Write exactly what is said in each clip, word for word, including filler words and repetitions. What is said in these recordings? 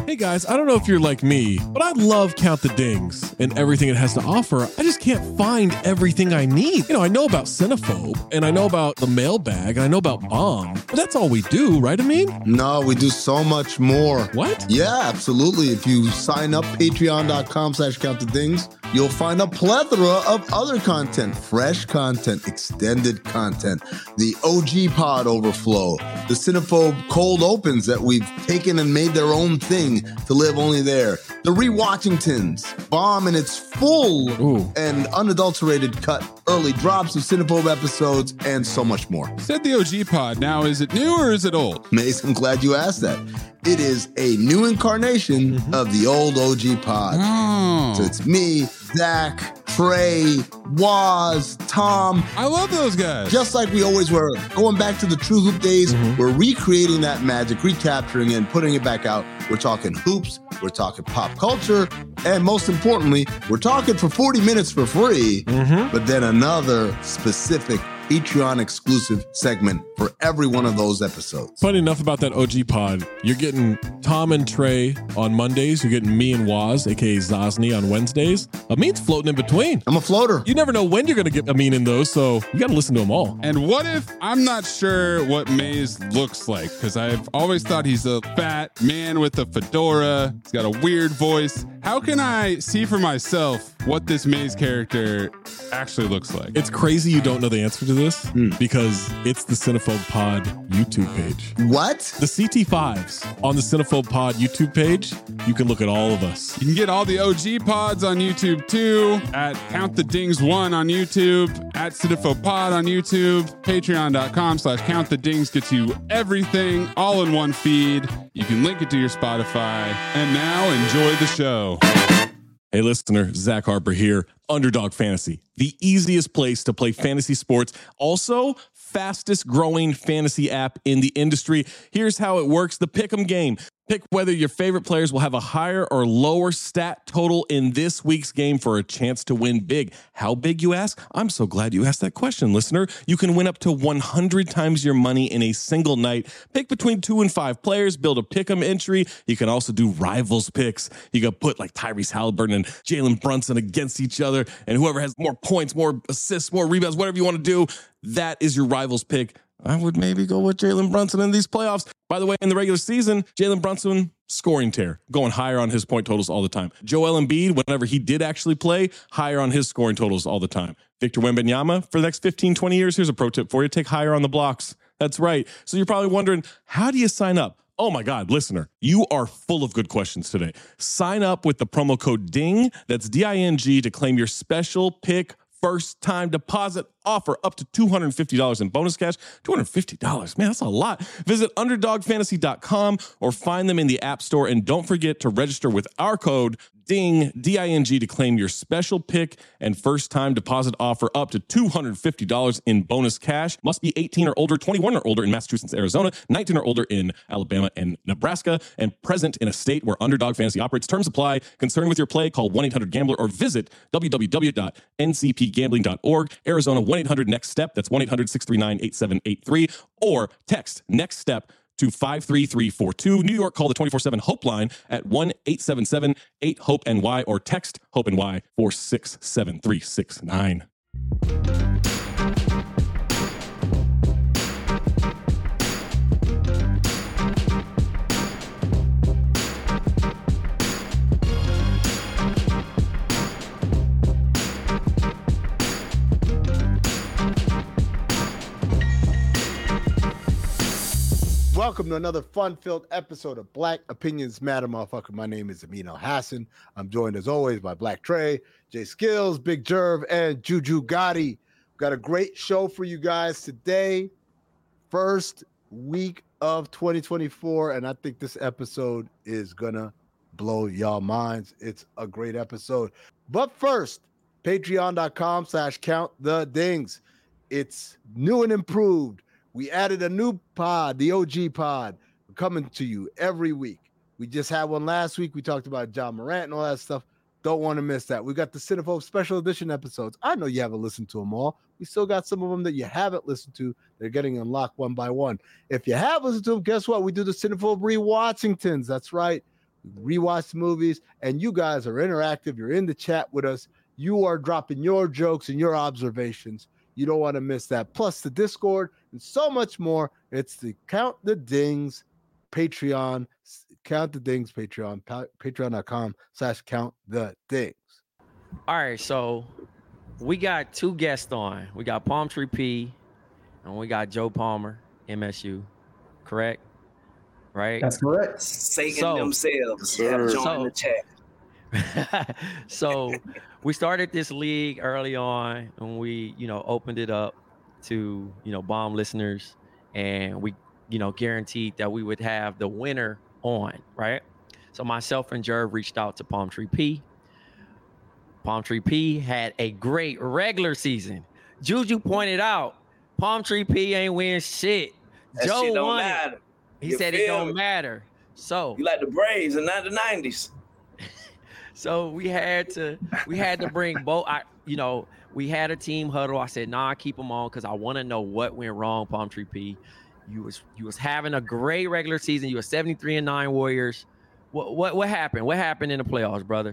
Hey guys, I don't know if you're like me, but I love Count the Dings and everything it has to offer. I just can't find everything I need. You know, I know about Cinephobe, and I know about the mailbag, and I know about Bomb, but that's all we do, right, Amin? No, we do so much more. What? Yeah, absolutely. If you sign up patreon.com slash count the dings, you'll find a plethora of other content, fresh content, extended content, the O G pod overflow, the Cinephobe cold opens that we've taken and made their own thing to live only there, the Rewatchingtons, Bomb in its full Ooh. and unadulterated cut, early drops of Cinephobe episodes, and so much more. Said the O G pod. Now, is it new or is it old? Mace, I'm glad you asked that. It is a new incarnation mm-hmm. of the old O G pod. Oh. So it's me, Zach, Trey, Waz, Tom. I love those guys. Just like we always were. Going back to the True Hoop days, mm-hmm. we're recreating that magic, recapturing it, and putting it back out. We're talking hoops, we're talking pop culture, and most importantly, we're talking for forty minutes for free, mm-hmm. but then another specific Patreon exclusive segment for every one of those episodes. Funny enough about that O G pod, you're getting Tom and Trey on Mondays. You're getting me and Waz, aka Zosny, on Wednesdays. Amin's floating in between. I'm a floater. You never know when you're going to get Amin in those, so you got to listen to them all. And what if I'm not sure what Maze looks like? Because I've always thought he's a fat man with a fedora. He's got a weird voice. How can I see for myself what this Maze character actually looks like? It's crazy you don't know the answer to this mm. because it's the Cinephobe Pod YouTube page. What? The C T fives on the Cinephobe Pod YouTube page. You can look at all of us. You can get all the O G pods on YouTube too, at Count the Dings one on YouTube, at Cinephobe Pod on YouTube, patreon.com slash Count the Dings gets you everything all in one feed. You can link it to your Spotify. And now enjoy the show. Hey listener, Zach Harper here. Underdog Fantasy, the easiest place to play fantasy sports. Also, fastest growing fantasy app in the industry. Here's how it works. The Pick'em game. Pick whether your favorite players will have a higher or lower stat total in this week's game for a chance to win big. How big, you ask? I'm so glad you asked that question, listener. You can win up to one hundred times your money in a single night. Pick between two and five players, build a pick'em entry. You can also do rivals picks. You can put like Tyrese Halliburton and Jalen Brunson against each other, and whoever has more points, more assists, more rebounds, whatever you want to do, that is your rivals pick. I would maybe go with Jalen Brunson in these playoffs. By the way, in the regular season, Jalen Brunson, scoring tear, going higher on his point totals all the time. Joel Embiid, whenever he did actually play, higher on his scoring totals all the time. Victor Wembanyama, for the next fifteen, twenty years, here's a pro tip for you. Take higher on the blocks. That's right. So you're probably wondering, how do you sign up? Oh my God, listener, you are full of good questions today. Sign up with the promo code DING, that's D I N G, to claim your special pick first time deposit offer up to two hundred fifty dollars in bonus cash. two hundred fifty dollars, man, that's a lot. Visit underdog fantasy dot com or find them in the App Store. And don't forget to register with our code DING, D I N G, to claim your special pick and first time deposit offer up to two hundred fifty dollars in bonus cash. Must be eighteen or older, twenty-one or older in Massachusetts, Arizona, nineteen or older in Alabama and Nebraska, and present in a state where Underdog Fantasy operates. Terms apply. Concerned with your play, call one eight hundred gambler or visit w w w dot n c p gambling dot org. Arizona, one eight hundred next step. That's one eight hundred six three nine eight seven eight three. Or text next step to five three three four two. New York, call the twenty-four seven Hope line at one eight seven seven eight hope N Y or text HOPE N Y four six seven three six nine. Welcome to another fun-filled episode of Black Opinions Matter, motherfucker. My name is Amin Hassan. I'm joined as always by Black Trey, Jay Skills, Big Jerv, and Juju Gotti. We've got a great show for you guys today. First week of twenty twenty-four, and I think this episode is gonna blow y'all minds. It's a great episode. But first, patreon.com slash count the dings. It's new and improved. We added a new pod, the O G pod, coming to you every week. We just had one last week. We talked about John Morant and all that stuff. Don't want to miss that. We got the Cinephobe special edition episodes. I know you haven't listened to them all. We still got some of them that you haven't listened to. They're getting unlocked one by one. If you have listened to them, guess what? We do the Cinephobe Rewatchingtons. That's right. we rewatch the movies, and you guys are interactive. You're in the chat with us. You are dropping your jokes and your observations. You don't want to miss that. Plus the Discord and so much more. It's the Count the Dings Patreon. Count the Dings Patreon. Patreon.com slash Count the Dings. All right, so we got two guests on. We got Palm Tree P and we got Joe Palmer, M S U. Correct? Right? That's correct. Satan So- themselves Sir. have joined So- the chat. So we started this league early on, and we, you know, opened it up to, you know, bomb listeners, and we, you know, guaranteed that we would have the winner on, right? So myself and Jerv reached out to Palm Tree P. Palm Tree P had a great regular season. Juju pointed out, Palm Tree P ain't win shit. That Joe shit don't won it. matter. He You said it feel don't me? matter. So You like the Braves in the nineties. So we had to we had to bring both. I you know we had a team huddle. I said, nah, keep them on because I want to know what went wrong. Palm Tree P, you was you was having a great regular season. You were seventy-three and nine Warriors. What what what happened? What happened in the playoffs, brother?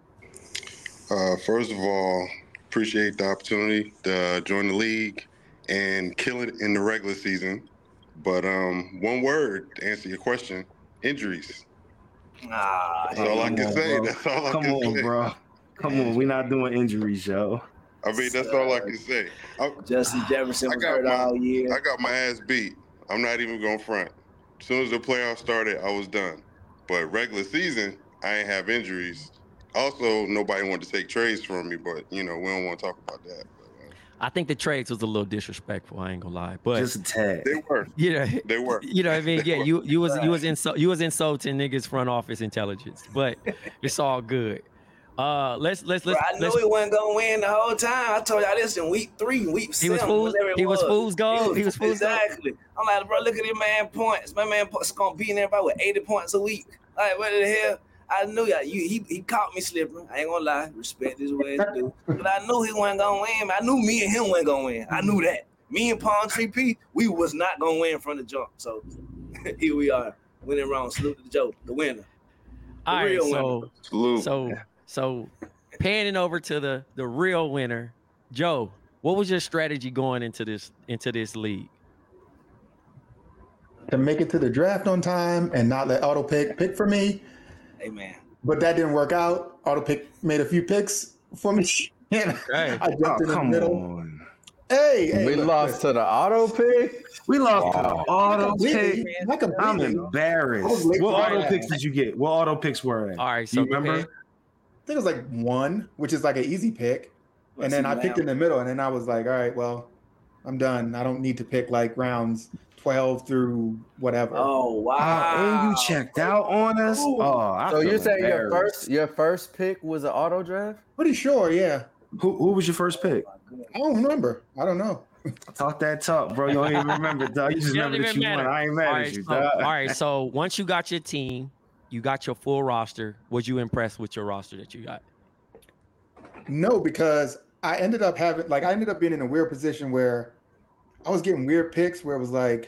Uh, first of all, appreciate the opportunity to join the league and kill it in the regular season. But um, one word to answer your question: injuries. Ah, That's all I Come can on, say. bro. That's all I Come can on, say. bro. Come on, we're not doing injuries, yo. I mean, that's all I can say. I, Justin Jefferson I was got hurt my- all year. I got my ass beat. I'm not even going to front. As soon as the playoffs started, I was done. But regular season, I ain't have injuries. Also, nobody wanted to take trades from me, but, you know, we don't want to talk about that. But, uh, I think the trades was a little disrespectful. I ain't gonna lie, but Just a tad. they were. you know, They were. you know what I mean? Yeah, you you was you was insult you was insulting niggas front office intelligence, but it's all good. Uh, let's let's Bro, let's. I knew let's he wasn't gonna win the whole time. I told y'all this in week three, week He was seven, fool's- whatever it he was fool's gold. He was fool's gold. exactly. I'm like, bro, look at this man points. My man is gonna beat everybody with eighty points a week. Like, what the hell? I knew y'all. You, he he caught me slipping. I ain't gonna lie. Respect is what it do. But I knew he wasn't gonna win. I knew me and him wasn't gonna win. I knew that. Me and Palm Tree P, we was not gonna win from the jump. So here we are, winning wrong. Salute to the Joe, the winner. The All right, real so winner. Salute. so so panning over to the the real winner, Joe. What was your strategy going into this into this league? To make it to the draft on time and not let auto pick pick for me, Amen. but that didn't work out. Auto pick made a few picks for me. And Okay. I Oh, jumped in the come middle. on. Hey, hey, We look, lost to the auto pick. We lost Wow. the look, auto completely, pick. not I'm completely. I embarrassed. was late What for auto that. picks did you get? What auto picks were they? All right, Do so you remember? okay. think it was like one, which is like an easy pick. Let's And then see I what picked in the middle, and then I was like, all right, well, I'm done. I don't need to pick like rounds twelve through whatever. Oh wow! Oh, and you checked out on us. Ooh. Oh, I So feel you saying your embarrassed. first your first pick was an auto draft? Pretty sure, yeah. Who who was your first pick? I don't remember. I don't know. Talk that talk, bro. You don't even remember, dog. You just It don't remember that even you won. matter. I ain't All mad right, at you, so, dog. all right, so once you got your team, you got your full roster. Was you impressed with your roster that you got? No, because I ended up having like I ended up being in a weird position where I was getting weird picks where it was like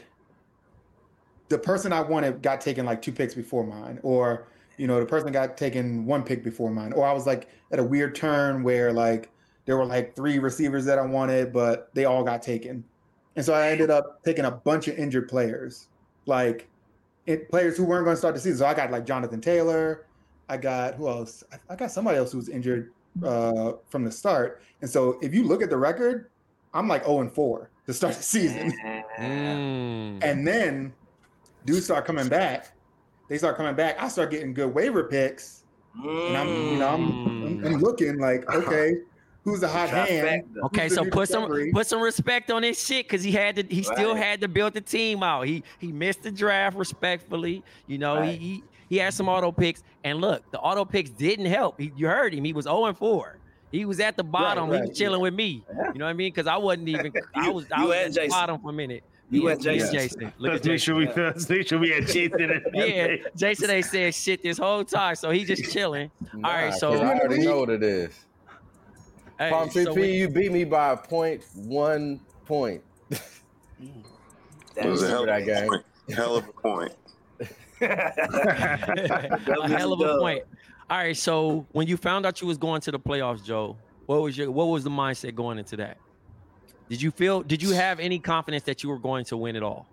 the person I wanted got taken like two picks before mine, or you know, the person got taken one pick before mine, or I was like at a weird turn where like there were like three receivers that I wanted, but they all got taken. And so I ended up taking a bunch of injured players, like it, players who weren't going to start the season. So I got like Jonathan Taylor. I got who else? I, I got somebody else who was injured uh, from the start. And so if you look at the record, I'm like oh and four to start the season. Mm. And then dudes start coming back. They start coming back. I start getting good waiver picks. And I'm, you know, I'm, I'm, I'm looking like, okay, who's the hot hand? Trifecta. Okay, Who's the so new put some discovery? put some respect on his shit because he had to he still Right. had to build the team out. He he missed the draft respectfully. You know, Right. he, he he had some auto picks. And look, the auto picks didn't help. He, you heard him. He was oh and four. He was at the bottom. he right, was chilling with me. Yeah. You know what I mean? Because I wasn't even I You- was I you was and at the Jason. bottom for a minute. You Me and me Jason. Jason. Look Let's at make Jason. sure we let's make sure we had Jason in it. Yeah, Jason ain't said shit this whole time, so he just chilling. Nah, All right, 'cause so I already know what it is. hey, Palm Tree so P, when- you beat me by a point, one point. It was a hell of That a game. point. Hell of a point. A hell of a point. All right, so when you found out you was going to the playoffs, Joe, what was your what was the mindset going into that? Did you feel? Did you have any confidence that you were going to win it all?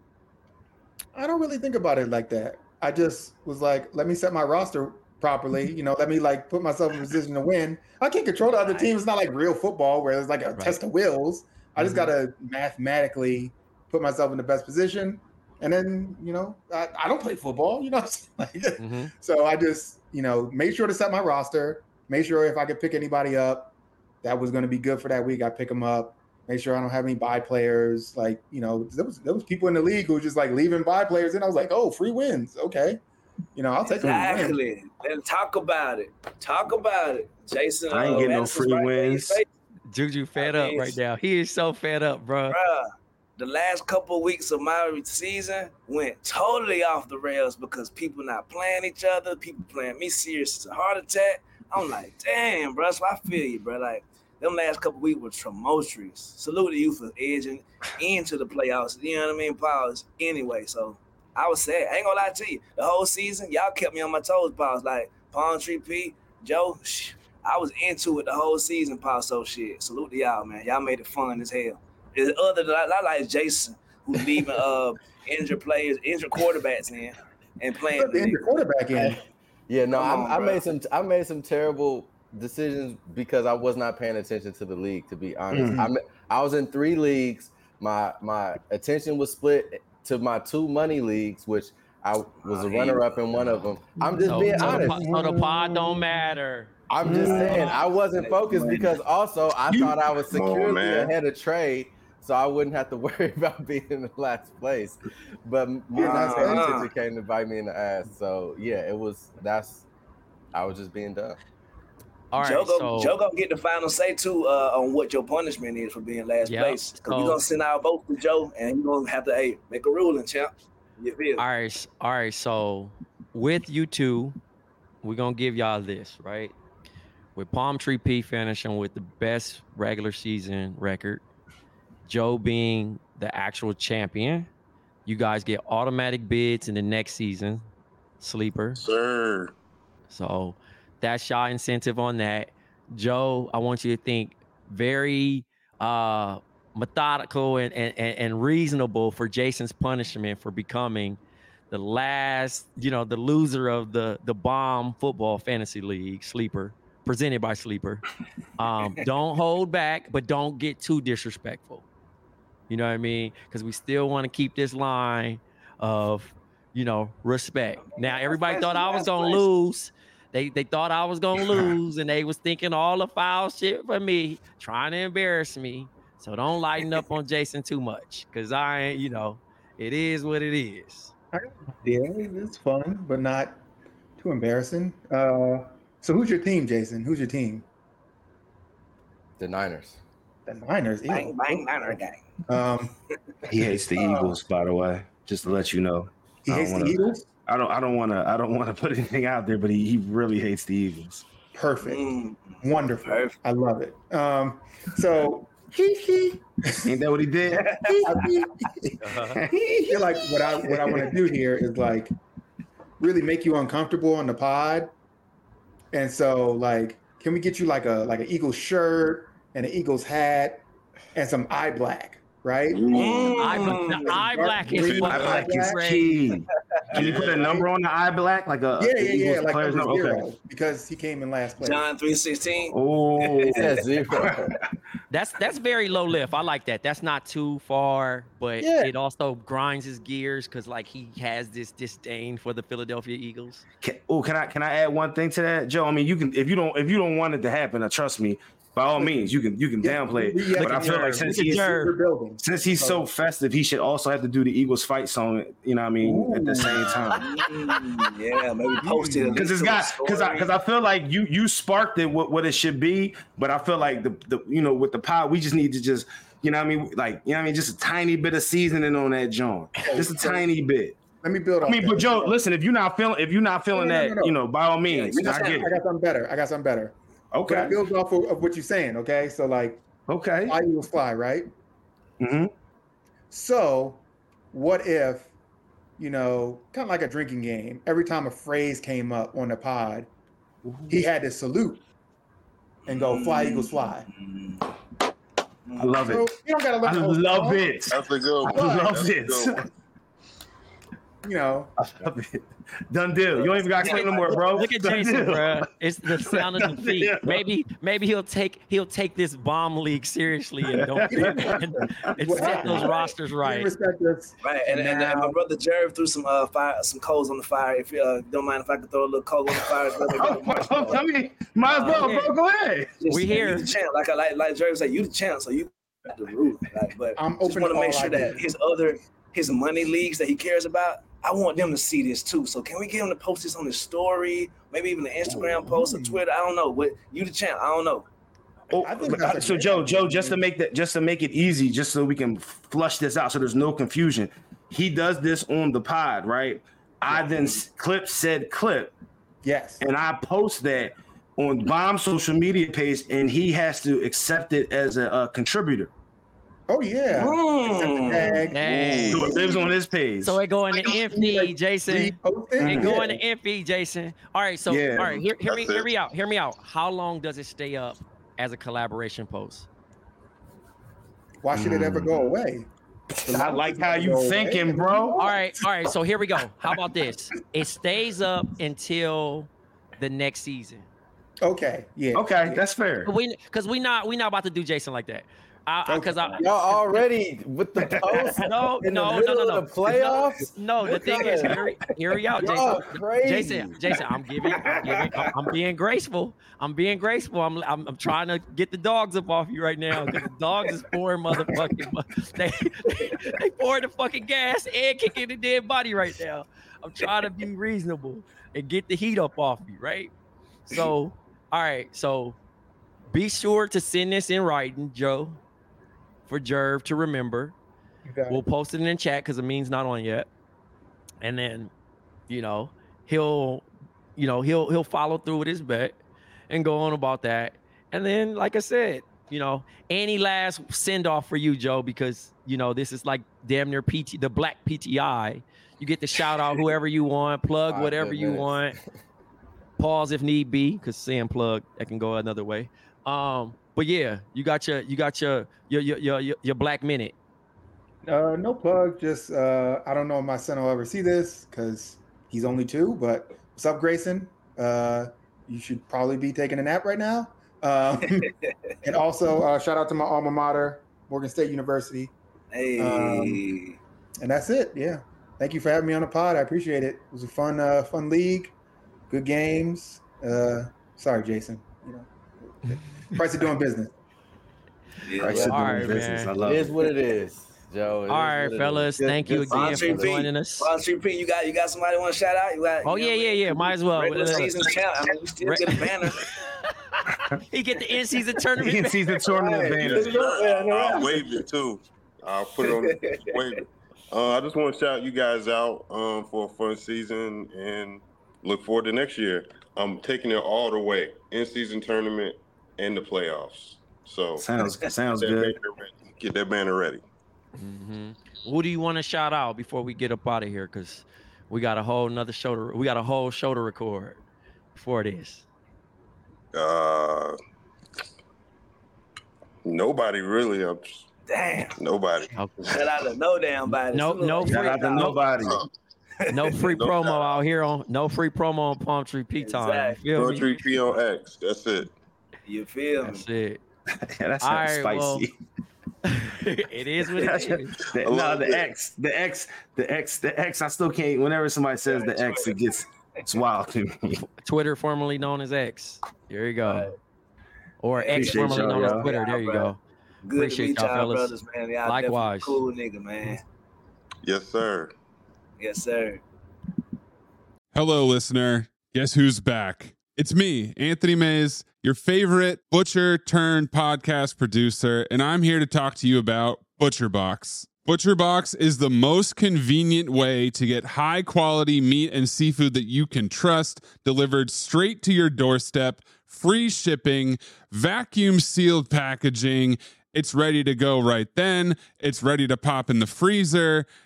I don't really think about it like that. I just was like, let me set my roster properly. You know, let me like put myself in a position to win. I can't control the other team. It's not like real football where it's like a right. test of wills. I just mm-hmm. got to mathematically put myself in the best position. And then, you know, I, I don't play football, you know. Like, mm-hmm. So I just, you know, made sure to set my roster, make sure if I could pick anybody up that was going to be good for that week, I pick them up. Make sure I don't have any bye players. Like, you know, there was there was people in the league who were just like leaving bye players, and I was like, oh, free wins, okay. You know, I'll take exactly. Them. Then talk about it. Talk about it, Jason. I ain't uh, getting no free right wins. Juju fed I mean, up right now. He is so fed up, bro. Bruh, the last couple of weeks of my season went totally off the rails because people not playing each other, people playing me serious as a heart attack. I'm like, damn, bro. So I feel you, bro. Like. Them last couple weeks were tumultuous. Salute to you for edging into the playoffs. You know what I mean? Pause. Anyway, so I was sad. I ain't gonna lie to you. The whole season, y'all kept me on my toes. Pause. Like Palm Tree Pete, Joe. Shh, I was into it the whole season. Pause. So shit. Salute to y'all, man. Y'all made it fun as hell. It's other than I, I like Jason, who's leaving uh injured players, injured quarterbacks in and playing the injured quarterback in. Yeah, no, on, I, I made some. I made some terrible decisions because I was not paying attention to the league, to be honest. Mm-hmm. I I was in three leagues. My my attention was split to my two money leagues, which I was a runner-up in one of them. I'm just so, being so honest. The, so the pod don't matter. I'm just saying I wasn't focused because also I thought I was securely oh, ahead of trade, so I wouldn't have to worry about being in the last place. But me and that attention came to bite me in the ass. So yeah, it was that's I was just being dumb. All right, Joe, so, Joe gonna get the final say too uh, on what your punishment is for being last yep, place. Because so, we're gonna send our vote to Joe, and he's gonna have to hey make a ruling, champ. You feel? All right, all right. So with you two, we're gonna give y'all this right. With Palm Tree P finishing with the best regular season record, Joe being the actual champion, you guys get automatic bids in the next season, sleeper. Sir. So. That's y'all incentive on that. Joe, I want you to think very uh, methodical and, and, and reasonable for Jason's punishment for becoming the last, you know, the loser of the, the Bomb Football Fantasy League, Sleeper, presented by Sleeper. Um, don't hold back, but don't get too disrespectful. You know what I mean? Because we still want to keep this line of, you know, respect. Now, everybody thought I was going to lose. They they thought I was gonna lose, and they was thinking all the foul shit for me, trying to embarrass me. So don't lighten up on Jason too much, cause I ain't, you know, it is what it is. Yeah, it's fun, but not too embarrassing. Uh, so who's your team, Jason? Who's your team? The Niners. The Niners. Ew. Bang bang Niner gang. Um, he hates the uh, Eagles, by the way. Just to let you know. He hates wanna, the Eagles. I don't. I don't want to. I don't want to put anything out there, but he, he really hates the Eagles. Perfect, mm. wonderful. Perfect. I love it. Um, so ain't that what he did? I feel like what I what I want to do here is like really make you uncomfortable on the pod, and so like, can we get you like a like an Eagles shirt and an Eagles hat and some eye black? Right? Mm. Eye, the eye black is what eye black is key. Can you put a number on the eye black, like a yeah, yeah, yeah, like player's number? Zero, okay. Because he came in last place. John three sixteen. Oh, that's that's very low lift. I like that. That's not too far, but yeah. it also grinds his gears because like he has this disdain for the Philadelphia Eagles. Oh, can I can I add one thing to that, Joe? I mean, you can if you don't if you don't want it to happen, uh, trust me. By all means, you can you can yeah, downplay it. Yeah, but I feel like since he's since he's so festive, he should also have to do the Eagles fight song. You know what I mean? Ooh. At the same time. Mm, yeah, maybe post it because it's got because I because I feel like you you sparked it what, what it should be, but I feel like the the you know with the pod we just need to just you know what I mean like you know what I mean just a tiny bit of seasoning on that joint, just a tiny bit. Let me build. I mean, but Joe, listen, if you're not feeling if you're not feeling no, no, no, no. that, you know, by all means, yeah, I get it. I got something better. I got something better. Okay. But it builds off of, of what you're saying, okay? So, like, okay. fly Eagles fly, right? Mm-hmm. So, what if, you know, kind of like a drinking game. Every time a phrase came up on the pod, he had to salute and go, "Fly, Eagles, fly." I love So it. you don't gotta let I the whole love song. it. That's a good one. I love That's a it. good one. You know, I love it. Done deal. You don't even got to explain no more, bro. Look at Done Jason, deal. bro. It's the sound of defeat. Maybe, maybe he'll take he'll take this bomb league seriously and don't and, and set those rosters we right. respect this. Right, and, and, and my brother Jerv threw some uh fire, some coals on the fire. If you uh, don't mind, if I could throw a little coal on the fire, as well, they got a march Oh, on. I mean, might as well, Uh, bro. Go ahead. Just- We here. You the champ, like I like like Jerv said, you the champ, so you got the roof. Like, but I'm just open want to to make all sure that ideas. his other his money leagues that he cares about, I want them to see this too. So can we get him to post this on his story, maybe even an Instagram post or Twitter? I don't know. What you the champ? I don't know. Oh, I think that's a so great Joe, idea. Joe, just to make that, just to make it easy, just so we can flush this out, so there's no confusion. He does this on the pod, right? I then s- clip said clip, Yes. and I post that on Bomb's social media page, and he has to accept it as a, a contributor. Oh yeah. Mm. Tag. Dang. So it lives on his page. So it go in the M feed, Jason. Repost it. It Mhm. go in the M feed, Jason. All right, so Yeah. all right, hear, hear me, That's hear it. me out, hear me out. How long does it stay up as a collaboration post? Why should it ever go away? I like how you thinking, bro. All right, all right. So here we go. How about this? It stays up until the next season. Okay. Yeah. Okay, that's fair. We because we not we not about to do Jason like that. I because I, Y'all already with the post no in no the no middle no no of the playoffs? No, the thing is, hear, hear me out, Y'all Jason. crazy. Jason, Jason, I'm giving, I'm giving, I'm, I'm being graceful. I'm being graceful. I'm, I'm, I'm trying to get the dogs up off you right now because the dogs is pouring motherfucking, they, they pouring the fucking gas and kicking the dead body right now. I'm trying to be reasonable and get the heat up off you, right? So, all right, so be sure to send this in writing, Joe, for Jerv to remember. Okay. We'll post it in chat because the meme's not on yet. And then, you know, he'll, you know, he'll he'll follow through with his bet and go on about that. And then, like I said, you know, any last send off for you, Joe, because you know this is like damn near P T, the Black P T I. You get to shout out whoever you want, plug My whatever you goodness. want, pause if need be, because saying plug that can go another way. Um, but yeah, you got your you got your your your your, your, your Black minute. Uh, no plug. Just uh, I don't know if my son will ever see this because he's only two. But what's up, Grayson? Uh, you should probably be taking a nap right now. Um, and also uh, shout out to my alma mater, Morgan State University. Hey, Um, And that's it. Yeah. Thank you for having me on the pod. I appreciate it. It was a fun, uh, fun league. Good games. Uh, sorry, Jason. You know, price of doing business. yeah, Right, yeah. should do All in right, business. man. I It love is it. what it is, Joe. It All is right, what it fellas. is. Thank you Good- good again Sponsor for P. joining us. Sponsor P, you got you got somebody want to shout out? You got, Oh you yeah, know, yeah, yeah. Might as well. Regular season champ. I mean, we still Re- get a banner. He get the in season tournament. In season tournament banner. I'll wave it too. I'll put it on the wave it. Uh, I just want to shout you guys out um, for a fun season and look forward to next year. I'm taking it all the way, in season tournament and the playoffs. So Sounds sounds that good. banner ready. Get that banner ready. hmm Who do you want to shout out before we get up out of here? Because we got a whole nother show to we got a whole show to record before this. Uh, nobody really. I'm just, Damn. nobody. Okay. Shout out to no damn body. No, no free, Shout out to no, nobody. no free No promo shout out here on no free promo on Palm Tree P time. Exactly. You feel me? Country P on X. That's it. You feel me? That's it. Yeah, that sounds All right, well, spicy. it is what it is. The- I no, love the it. X, the X, the X, the X. I still can't. Whenever somebody says the X, it gets it's wild to me. Twitter, formerly known as X. There you go. Or X, Appreciate formerly y'all, known y'all. as Twitter. There you go. Good Appreciate to meet y'all, y'all, fellas. brothers, man. Y'all Likewise. definitely cool nigga, man. Yes, sir. Yes, sir. Hello, listener. Guess who's back? It's me, Anthony Mays, your favorite butcher turned podcast producer, and I'm here to talk to you about ButcherBox. ButcherBox is the most convenient way to get high quality meat and seafood that you can trust delivered straight to your doorstep, free shipping, vacuum sealed packaging. It's ready to go right then. It's ready to pop in the freezer.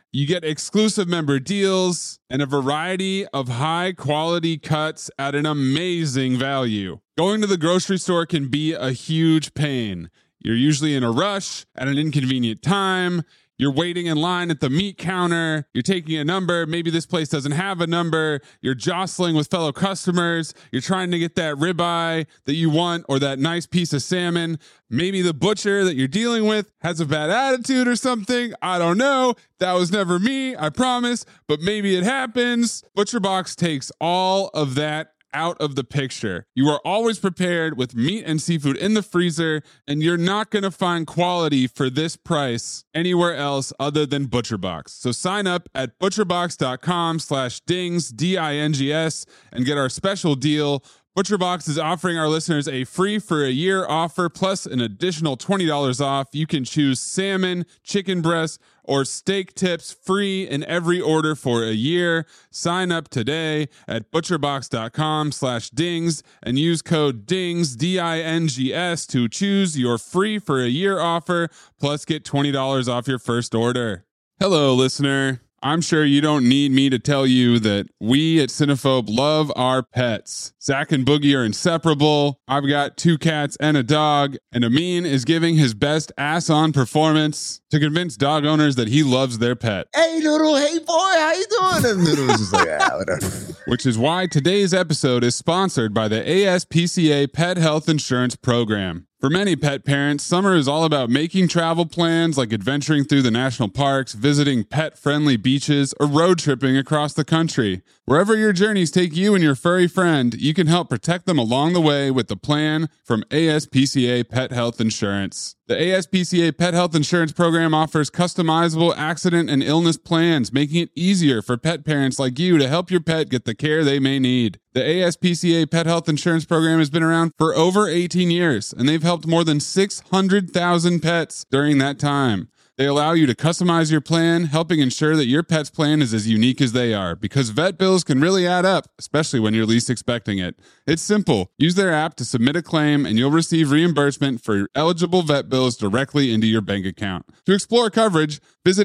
You get exclusive member deals and a variety of high quality cuts at an amazing value. Going to the grocery store can be a huge pain. You're usually in a rush at an inconvenient time. You're waiting in line at the meat counter. You're taking a number. Maybe this place doesn't have a number. You're jostling with fellow customers. You're trying to get that ribeye that you want or that nice piece of salmon. Maybe the butcher that you're dealing with has a bad attitude or something. I don't know. That was never me, I promise. But maybe it happens. ButcherBox takes all of that out of the picture. You are always prepared with meat and seafood in the freezer, and you're not going to find quality for this price anywhere else other than ButcherBox. So sign up at butcherbox.com slash dings, D I N G S, and get our special deal. ButcherBox is offering our listeners a free for a year offer plus an additional twenty dollars off. You can choose salmon, chicken breast, or steak tips free in every order for a year. Sign up today at butcherbox.com slash dings and use code DINGS, D I N G S, to choose your free for a year offer plus get twenty dollars off your first order. Hello, listener. I'm sure you don't need me to tell you that we at Cinephobe love our pets. Zach and Boogie are inseparable. I've got two cats and a dog, and Amin is giving his best ass-on performance to convince dog owners that he loves their pet. Hey, Noodle. Hey, boy. How you doing? And Noodle's just like, ah, whatever. Which is why today's episode is sponsored by the A S P C A Pet Health Insurance Program. For many pet parents, summer is all about making travel plans like adventuring through the national parks, visiting pet-friendly beaches, or road tripping across the country. Wherever your journeys take you and your furry friend, you can help protect them along the way with the plan from A S P C A Pet Health Insurance. The A S P C A Pet Health Insurance Program offers customizable accident and illness plans, making it easier for pet parents like you to help your pet get the care they may need. The A S P C A Pet Health Insurance Program has been around for over eighteen years, and they've helped more than six hundred thousand pets during that time. They allow you to customize your plan, helping ensure that your pet's plan is as unique as they are, because vet bills can really add up, especially when you're least expecting it. It's simple. Use their app to submit a claim, and you'll receive reimbursement for eligible vet bills directly into your bank account. To explore coverage, visit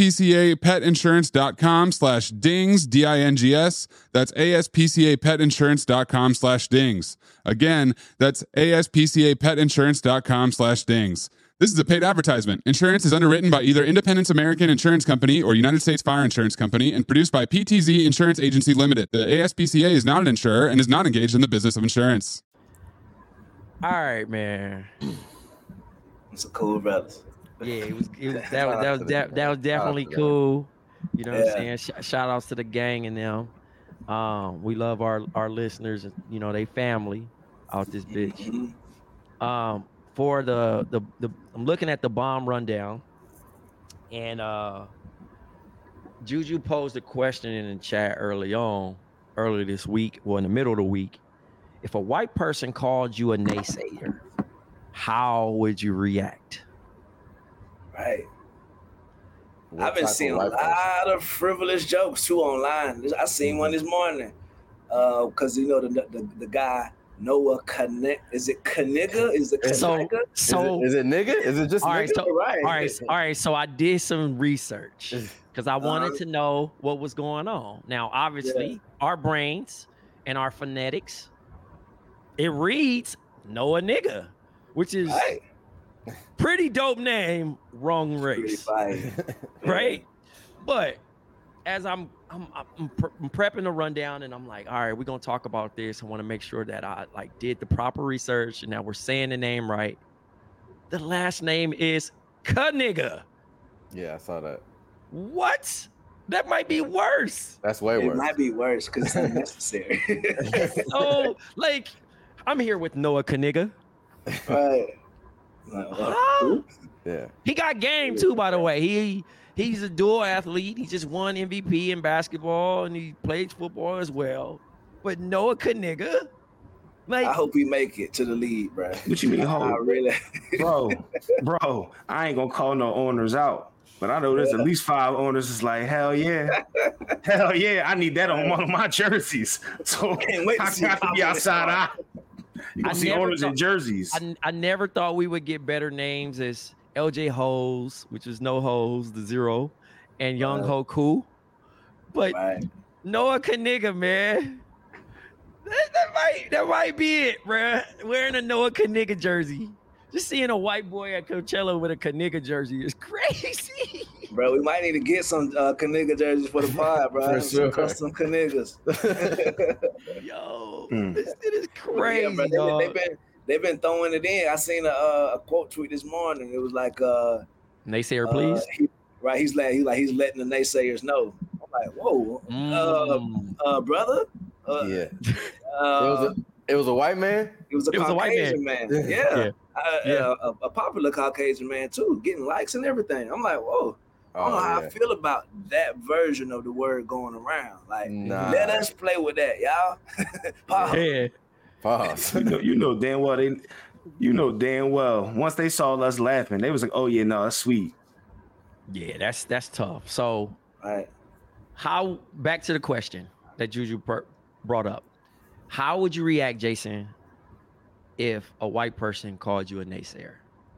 aspcapetinsurance.com slash dings, D I N G S. That's aspcapetinsurance.com slash dings. Again, that's aspcapetinsurance.com slash dings. This is a paid advertisement. Insurance is underwritten by either Independence American Insurance Company or United States Fire Insurance Company and produced by P T Z Insurance Agency Limited. The A S P C A is not an insurer and is not engaged in the business of insurance. All right, man. It's a cool brothers. Yeah, it was. It was that was that was de- that was definitely cool. You know what Yeah. I'm saying? Sh- shout outs to the gang and them. Um, we love our our listeners. You know, they family out this bitch. Mhm. Um, for the, the the I'm looking at the bomb rundown, and uh, Juju posed a question in the chat early on, earlier this week, or in the middle of the week. If a white person called you a naysayer, how would you react? Right. What I've been type of seeing a white person? lot of frivolous jokes too online. I seen one this morning. Uh, because you know the, the the guy Noah Connect. Is it Kaniga? Is it So Kaniga? so Is it, is it nigga? Is it just all right, nigga? so Right. all right, all right. So I did some research because I wanted Uh-huh. to know what was going on. Now, obviously, our brains and our phonetics, it reads Noah nigga, which is Right. pretty dope name, wrong Pretty race, fire. right? But as I'm I'm, I'm, pre- I'm prepping the rundown, and I'm like, all right, we're gonna talk about this. I want to make sure that I like did the proper research, and that we're saying the name right. The last name is Kaniga. Yeah, I saw that. What? That might be worse. That's way It worse. might be worse because it's unnecessary. So, like, I'm here with Noah Kaniga. Right. Like, what? Huh? Yeah. He got game too, by the way. He he's a dual athlete. He just won M V P in basketball, and he plays football as well. But Noah Kaniga, like, I hope we make it to the league, bro. What you mean, I hold? really. bro, bro, I ain't gonna call no owners out, but I know there's at least five owners that's like, hell yeah, hell yeah, I need that on one of my jerseys. So Can't wait to I see got to how be it outside. I, you I gonna see never owners in thought- jerseys. I, I never thought we would get better names as L J Hose, which is no hose, the zero, and Young Ho cool, but right. Noah Kaniga, man, that, that might that might be it, bro. Wearing a Noah Kaniga jersey, just seeing a white boy at Coachella with a Kaniga jersey is crazy. Bro, we might need to get some uh, Kaniga jerseys for the pod, bro. For sure. Some custom Kanigas. Yo, mm. this shit is crazy. Yeah, bro, they, they've been they've been throwing it in. I seen a, uh, a quote tweet this morning. It was like, uh, "Naysayer, please." Uh, he, right, he's like he's like he's letting the naysayers know. I'm like, whoa, mm. uh, uh, brother. Uh, yeah. Uh, it was a it was a white man. It was a it Caucasian was a white man. man. Yeah. yeah. Uh, yeah. Uh, a, a popular Caucasian man too, getting likes and everything. I'm like, whoa. I don't know oh, how yeah. I feel about that version of the word going around. Like, nah. let us play with that, y'all. Pause. Yeah. Pause. you know, you know damn well they, you know damn well. Once they saw us laughing, they was like, "Oh yeah, no, that's sweet." Yeah, that's that's tough. So, all right. How back to the question that Juju per, brought up? How would you react, Jason, if a white person called you a naysayer?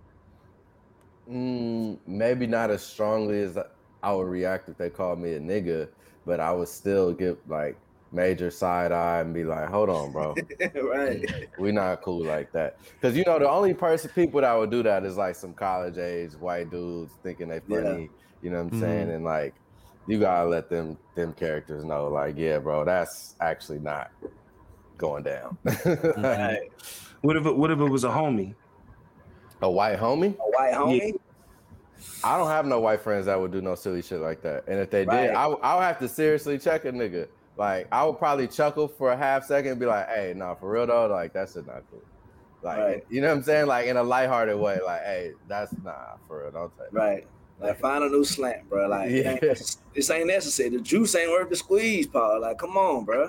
Mm, maybe not as strongly as I would react if they called me a nigga, but I would still give like major side eye and be like, "Hold on, bro, right? We not cool like that." Because you know the only person people that would do that is like some college age white dudes thinking they funny. Yeah. You know what I'm mm-hmm. saying? And like, you gotta let them them characters know, like, yeah, bro, that's actually not going down. Right. What if it, what if it was a homie? A white homie? A white homie? Yeah. I don't have no white friends that would do no silly shit like that. And if they right. did, I I would have to seriously check a nigga. Like, I would probably chuckle for a half second and be like, "Hey, no, nah, for real though, like that shit not cool." Like, right. you know what I'm saying? Like in a lighthearted way, like, "Hey, that's nah, for real, don't take." Right. Like, find a new slant, bro. Like, yeah. ain't, this ain't necessary. The juice ain't worth the squeeze, Paul. Like, come on, bro.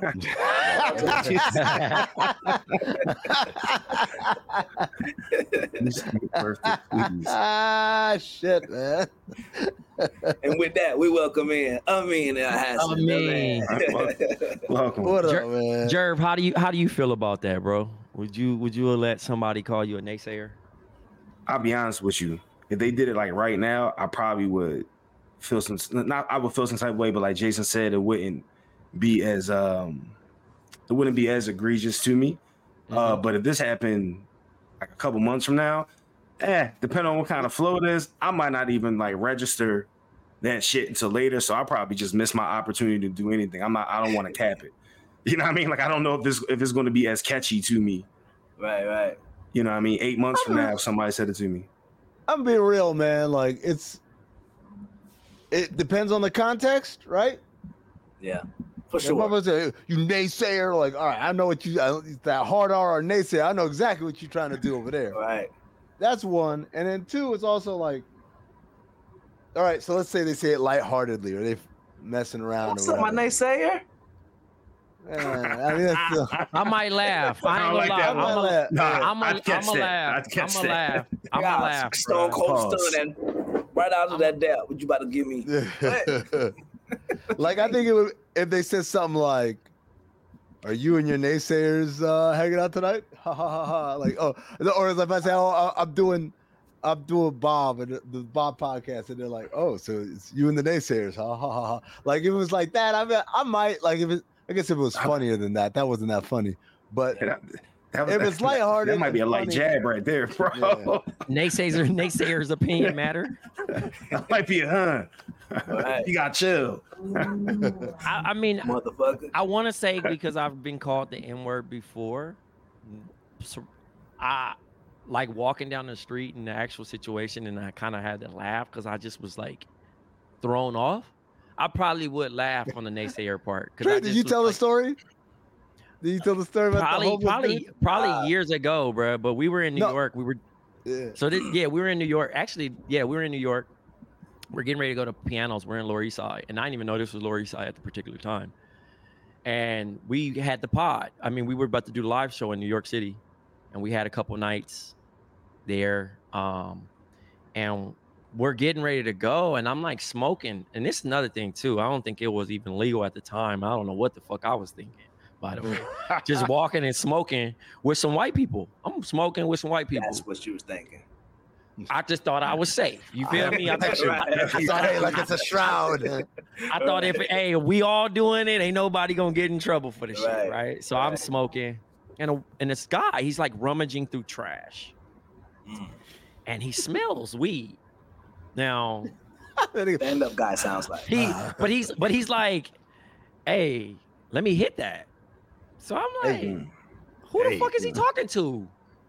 Ah, shit, man. And with that, we welcome in Amin El Hassan. Amin. Welcome. What up, Jer- man? Jerv, how do you how do you feel about that, bro? Would you would you let somebody call you a naysayer? I'll be honest with you. If they did it like right now, I probably would feel some not I would feel some type of way, but like Jason said, it wouldn't be as um it wouldn't be as egregious to me. Mm-hmm. Uh, but if this happened like a couple months from now, eh, depending on what kind of flow it is, I might not even like register that shit until later. So I'll probably just miss my opportunity to do anything. I'm not I don't want to cap it. You know what I mean? Like I don't know if this if it's gonna be as catchy to me. Right, right. You know what I mean? Eight months from now, if somebody said it to me. I'm being real, man. Like it's, it depends on the context, right? Yeah, for sure. Say, you naysayer, like, all right, I know what you that hard R or naysayer. I know exactly what you're trying to do over there. Right. That's one, and then two, it's also like, all right. So let's say they say it lightheartedly, or they messing around. What's up, my naysayer? Yeah, I mean, that's still... I might laugh. I ain't gonna lie. I'm gonna laugh. I'm gonna laugh. I'm gonna laugh. I'm gonna laugh. Stone Cold Stun and right out of that depth. What you about to give me? Like I think it would if they said something like, "Are you and your naysayers uh, hanging out tonight?" Ha ha ha ha. Like oh, or if I say, "Oh, I'm doing." I'm doing Bob and the, the Bob podcast, and they're like, "Oh, so it's you and the naysayers, ha ha ha ha." Like if it was like that, I mean, I might like if it. I guess if it was funnier than that, that wasn't that funny. But that, that was, if it's lighthearted, that might be a light funny. jab right there, bro. Yeah. Naysayers, naysayers' opinion matter. That might be a huh. Right. You got chill. I, I mean, motherfucker. I want to say because I've been called the N word before. So I like walking down the street in the actual situation, and I kind of had to laugh because I just was like thrown off. I probably would laugh on the naysayer part. Trey, did you tell like, the story? Did you tell the story about probably, the probably, dude? probably ah. years ago, bro? But we were in New no. York. We were, yeah. So this, yeah, we were in New York. Actually, yeah, we were in New York. We're getting ready to go to pianos. We're in Lower East Side, and I didn't even know this was Lower East Side at the particular time. And we had the pod. I mean, we were about to do the live show in New York City, and we had a couple nights there. Um, and we're getting ready to go, and I'm like smoking. And this is another thing too. I don't think it was even legal at the time. I don't know what the fuck I was thinking, by the way. Just walking and smoking with some white people. I'm smoking with some white people. That's what you was thinking. I just thought I was safe. You feel me? I, thought, I, I thought, hey, like it's a shroud. I thought if hey, we all doing it, ain't nobody gonna get in trouble for this Right. shit, right? So Right. I'm smoking, and a, and this guy, he's like rummaging through trash, Mm. and he smells weed. Now Stand up guy sounds like. he, but he's but he's like, hey, let me hit that. So I'm like, Hey. who the Hey. fuck is he talking to?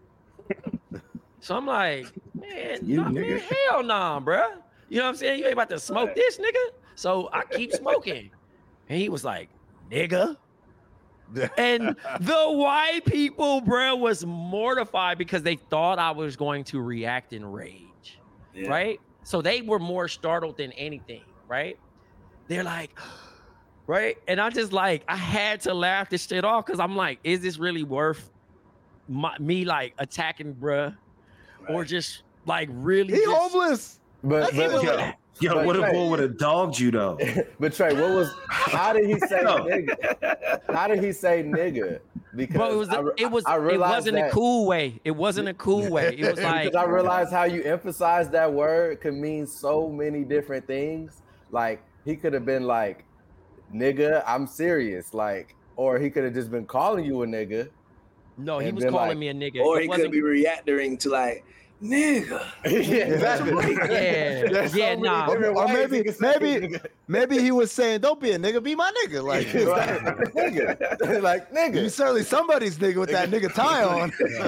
So I'm like, man, You nah, man nigga. hell nah, bruh. You know what I'm saying? You ain't about to smoke this, nigga. So I keep smoking. And he was like, nigga. And the white people, bruh, was mortified because they thought I was going to react in rage. Yeah. Right? So they were more startled than anything, right? They're like, right? And I just like, I had to laugh this shit off because I'm like, is this really worth my, me like attacking, bruh? Or Right. just like really He just, homeless. But, That's but, even- Yo, yo But what if Trey- boy would have dogged you though? but Trey, what was? How did he say No. nigga? How did he say nigga? Because Bro, it was I re- it was I it realized wasn't that- a cool way. It wasn't a cool way. It was like because I realized how you emphasize that word can mean so many different things. Like he could have been like, "Nigga, I'm serious," like, or he could have just been calling you a nigga. no, he and was then, calling like- me a nigga. Or It he wasn't- could be reacting to like, nigga. yeah, exactly. Yeah, There's so yeah, many nah. different Or ways maybe- he could say maybe- nigga. Maybe he was saying, "Don't be a nigga, be my nigga." Like, Right. nigga, like you nigga. certainly somebody's nigga with that nigga tie on.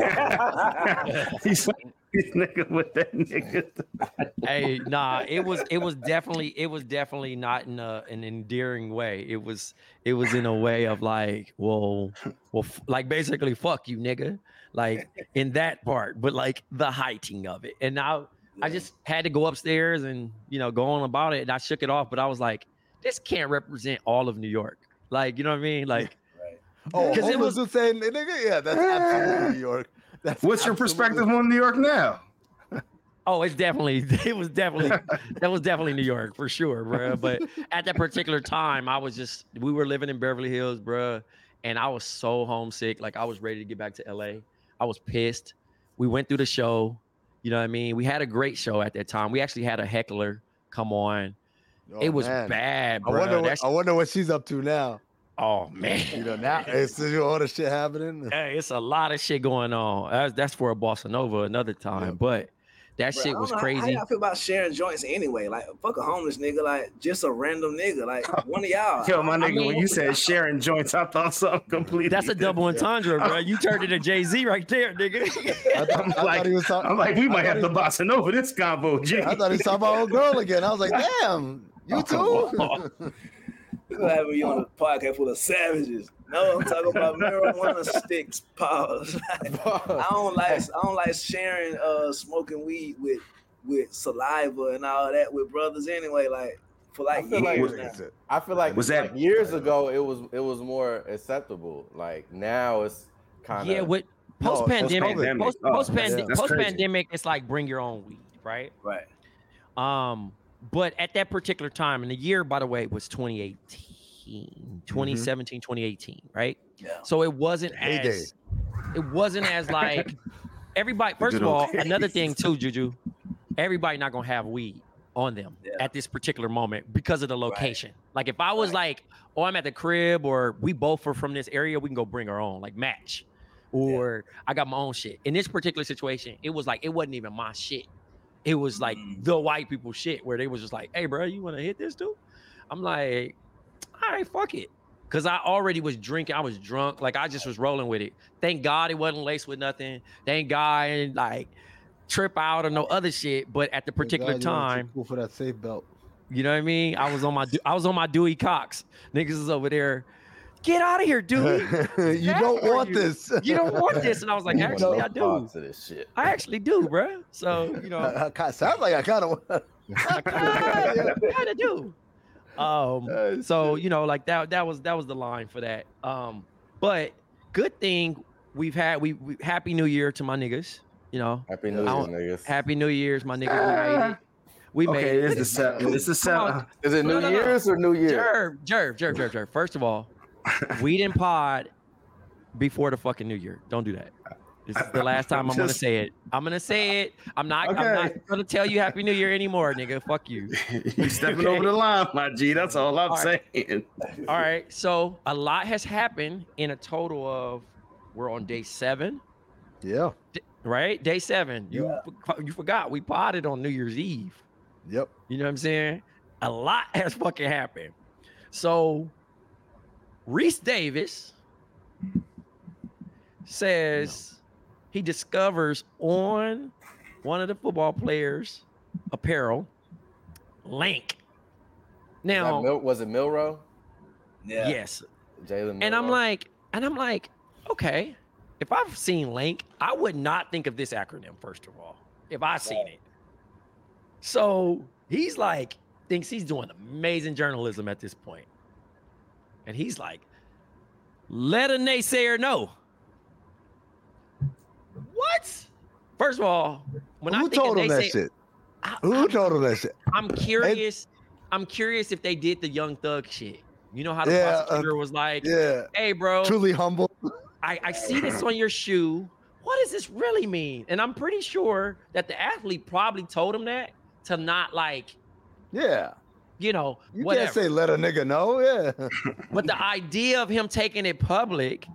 he's, he's nigga with that nigga. Hey, nah, it was it was definitely it was definitely not in a, an endearing way. It was it was in a way of like, well, well, f- like basically, fuck you, nigga. Like in that part, but like the heighting of it. And now I just had to go upstairs and you know go on about it, and I shook it off. But I was like, this can't represent all of New York. Like, you know what I mean? Like, Right. Oh, 'Cause it homeless was saying, "Nigga, yeah, that's absolutely New York." That's What's your absolutely- perspective on New York now? oh, it's definitely it was definitely that was definitely New York for sure, bro. But at that particular time, I was just we were living in Beverly Hills, bro, and I was so homesick. Like I was ready to get back to L A. I was pissed. We went through the show. You know what I mean? We had a great show at that time. We actually had a heckler come on. Oh, it was man. bad, I bro. wonder. What, That's, I wonder what she's up to now. oh man. You know, now it's all the shit happening. Hey, it's a lot of shit going on. That's, that's for a bossa nova another time. Yeah. But that Bro, I shit don't was know, how- crazy. How y'all feel about sharing joints anyway? Like, fuck a homeless nigga, like just a random nigga, like one of y'all. Yo, my nigga, mean- when you said sharing joints, I thought something completely. That's a double entendre, bro. You turned it to Jay-Z right there, nigga. I, thought, I'm I like, thought he was talking. I'm like, we might I have to thought bossa nova this combo, G. I thought he was talking about old girl again. I was like, damn, you too. You have me on a podcast full of savages. No, I'm talking about marijuana sticks, pause. I don't like I don't like sharing uh smoking weed with with saliva and all that with brothers anyway. Like for like I feel like- years That's now. it. I feel like Was that- like, years ago it was it was more acceptable. Like now it's kind of Yeah, with No, post pandemic, post-pandemic. post Oh, post that's- that's post crazy. pandemic, it's like bring your own weed, right? Right. Um, but at that particular time, and the year, by the way, was twenty eighteen, twenty seventeen, twenty eighteen, right? Yeah. So it wasn't Heyday. as it wasn't as like everybody. First good of all, old days. another thing too, Juju, everybody not gonna have weed on them Yeah. at this particular moment because of the location. Like if I was like, oh, I'm at the crib, or we both are from this area, we can go bring our own, like match. Or I got my own shit. In this particular situation, it was like it wasn't even my shit. It was like Mm. the white people shit where they was just like, hey, bro, you want to hit this too? I'm like, all right, fuck it. Cause I already was drinking. I was drunk. Like I just was rolling with it. Thank God it wasn't laced with nothing. Thank God I didn't like trip out or no other shit. But at the particular God, you weren't too time, cool for that safe belt. you know what I mean? I was on my I was on my Dewey Cox. Niggas is over there. Get out of here, Dewey. You don't How are want you? this. You don't want this. And I was like, You actually, I want do. parts of this shit. I actually do, bro. So, you know, I, I, sounds like I kind of. I kind of do. Um, Oh, so you know, like that that was that was the line for that. Um, but good thing we've had we, we happy New Year to my niggas. You know, Happy New Year, I don't- niggas. happy New Year's, my niggas. We made it. We made Okay, it. it's the seven. It's the Come on. seven. Is it No, New no, no. Year's or New Year? Jerv, Jerv, Jerv, Jerv, Jerv. First of all, we didn't pod before the fucking New Year. Don't do that. This is the last time I'm, I'm just, gonna say it. I'm gonna say it. I'm not. Okay. I'm not gonna tell you Happy New Year anymore, nigga. Fuck you. You stepping okay. over the line, my G. That's all I'm all right. saying. All right. So a lot has happened in a total of. We're on day seven. Yeah. D- right. Day seven. You yeah. you forgot we potted on New Year's Eve. Yep. You know what I'm saying? A lot has fucking happened. So Reese Davis says. No. He discovers on one of the football players' apparel, Lank. Now, was, Mil- was it Milroe? Yeah. Yes. Jalen. And I'm like, and I'm like, okay, if I've seen Lank, I would not think of this acronym first of all. If I seen it, so he's like, thinks he's doing amazing journalism at this point, and he's like, let a naysayer know. What? First of all, when who I told him that say, shit? I, who I, told him that shit? I'm curious. I'm curious if they did the Young Thug shit. You know how the yeah, prosecutor uh, was like, yeah. "Hey, bro, truly humble. I, I see this on your shoe. What does this really mean?" And I'm pretty sure that the athlete probably told him that to not like, yeah, you know, you whatever. can't say let a nigga know, yeah. But the idea of him taking it public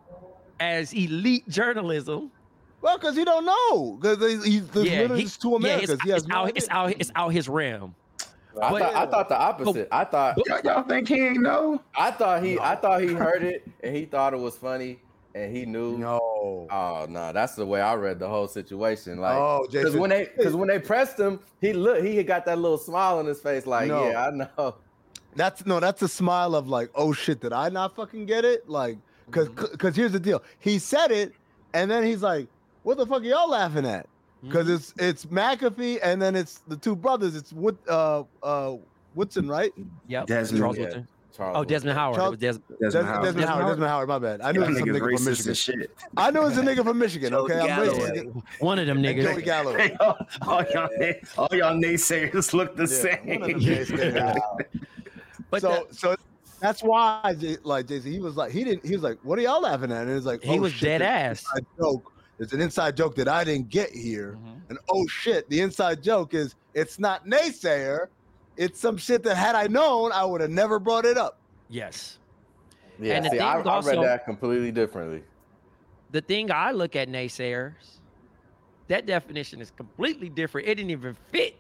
as elite journalism. Well, because he don't know. Because he's the yeah, literally he, two Americas. Yeah, it's, he has it's, no out, idea. it's out. It's out his realm. I, but, thought, I thought the opposite. I thought y'all, y'all think he ain't know. I thought he. No. I thought he heard it and he thought it was funny and he knew. No. Oh no, that's the way I read the whole situation. Like, oh, because when they because when they pressed him, he looked. He got that little smile on his face. Like, no. yeah, I know. That's no. That's a smile of like, oh shit, did I not fucking get it? Like, because because mm-hmm. here's the deal. He said it, and then he's like, what the fuck are y'all laughing at? Because mm-hmm. it's it's McAfee and then it's the two brothers. It's Wood, uh, uh, Woodson, right? Yep. Desmond. Charles Yeah. Woodson. Charles oh, Desmond Howard. Charles, it was Des- Desmond, Desmond, Howard. Desmond Howard. Desmond Howard. My bad. I knew it was some nigga from Michigan. Shit. I knew it was a nigga from Michigan. Okay, I'm racist. One of them niggas. Joey Galloway. all, all, y'all, all y'all naysayers look the yeah, same. But so that, so that's why, like J C, he was like, he didn't. He was like, what are y'all laughing at? And it was like, he oh, was shit, dead ass. Joke. It's an inside joke that I didn't get here. Mm-hmm. And oh shit, the inside joke is it's not naysayer. It's some shit that had I known, I would have never brought it up. Yes. Yeah, and see, the I, also, I read that completely differently. The thing I look at naysayers, that definition is completely different. It didn't even fit.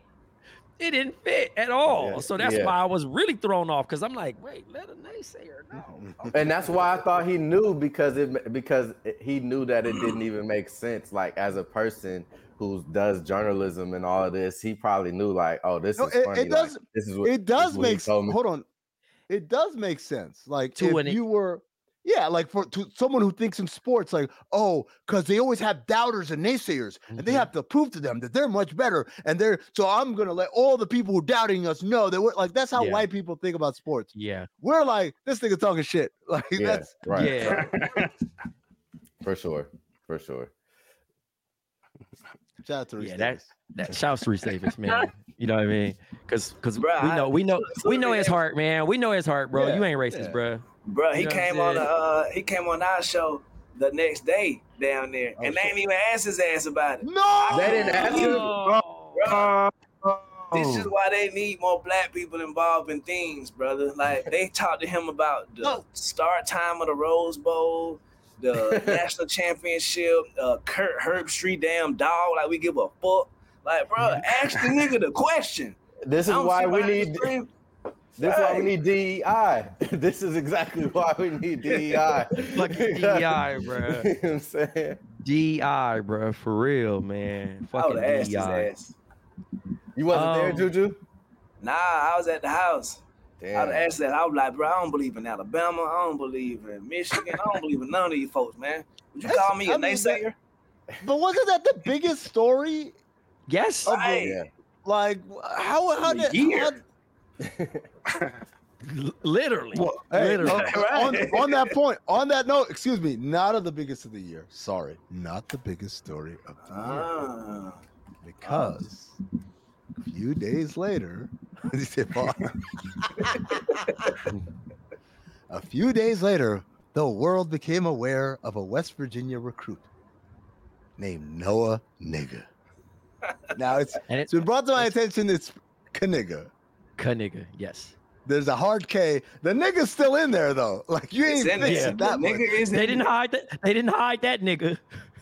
It didn't fit at all. Yeah, so that's yeah. why I was really thrown off because I'm like, wait, let a naysayer know. Okay. And that's why I thought he knew because it because he knew that it didn't even make sense. Like as a person who does journalism and all of this, he probably knew like, oh, this no, is it, funny. It does. Like, this is what it does make sense. Me. Hold on, it does make sense. Like to if you were. Yeah, like for to someone who thinks in sports, like, oh, because they always have doubters and naysayers, mm-hmm. and they have to prove to them that they're much better. And they're so I'm gonna let all the people who are doubting us know that we're like that's how yeah. white people think about sports. Yeah. We're like, this nigga talking shit. Like yeah, that's right. Yeah. For sure. For sure. Shout out to Reese yeah, Davis. that that shouts to Reese Davis, man. You know what I mean? Because because we know we know we know his heart, man. We know his heart, bro. Yeah, you ain't racist, yeah. bro. Bro, he you know came on the uh, he came on our show the next day down there, oh, and they didn't even ask his ass about it. No, they didn't ask him. Oh, bro. This is why they need more black people involved in things, brother. Like they talked to him about the no. start time of the Rose Bowl, the national championship, uh, Kurt Herbstreit damn dog. Like we give a fuck. Like, bro, ask the nigga the question. This is why we need. This is why we need D E I. This is exactly why we need D E I. Fucking D E I, bro. You know what I'm saying? D E I, bro, for real, man. Fucking D E I. His ass. You wasn't um, there, Juju? Nah, I was at the house. Damn. I was asked that. I was like, bro, I don't believe in Alabama. I don't believe in Michigan. I don't believe in none of these folks, man. Would you call me a I mean, naysayer? But wasn't that the biggest story? Yes. Right. Yeah. Like, how, how did... How, literally, well, hey, literally. On, on, on that point, on that note, excuse me, not of the biggest of the year. Sorry, not the biggest story of the ah. year. Because a few days later, a few days later, the world became aware of a West Virginia recruit named Noah Nigga. Now it's, and it, it's been brought to my attention. It's Knigga. Knigga, yes. There's a hard K. The nigga's still in there though. Like you ain't fixing yeah, that nigga is They didn't hide that. They didn't hide that nigga.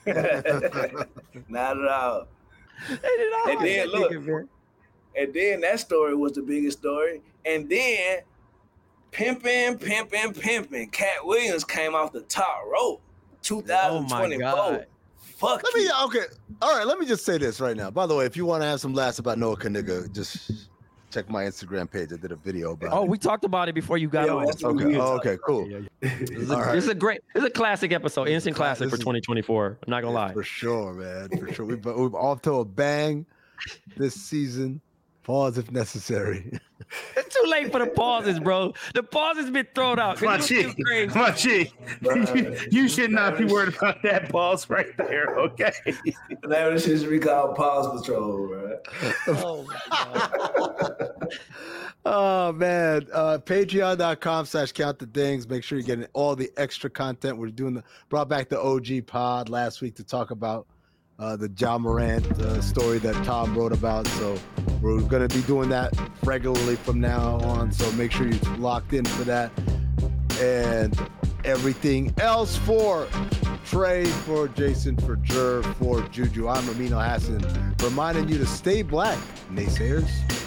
Not at all. They didn't hide And then that look, nigga, man. and then that story was the biggest story. And then pimping, pimping, pimping. Cat Williams came off the top rope. two thousand twenty-four. Oh my God. Fuck Let you. me okay. All right, let me just say this right now. By the way, if you want to have some laughs about Noah Knigga, just check my Instagram page. I did a video about Oh, it. we talked about it before you got Yeah, on. that's Okay. weird. Oh, okay. Cool. Yeah, yeah. This is, a, All right. this is a great. This is a classic episode. Instant Cla- classic this for is- twenty twenty-four. I'm not gonna lie. For sure, man. For sure. We've, we've off to a bang this season. Pause if necessary. It's too late for the pauses, bro. The pauses been thrown out. My It's too chick, crazy. my chick. you, you should not be worried about that pause right there, okay? That should be called Pause Patrol, bro. Oh my God. Oh man. Uh patreon.com slash count the dings. Make sure you're getting all the extra content. We're doing the brought back the O G pod last week to talk about uh the John Morant uh, story that Tom wrote about. So we're gonna be doing that regularly from now on. So make sure you're locked in for that. And everything else for Trey, for Jason, for Jer, for Juju. I'm Amino Hassan, reminding you to stay black, naysayers.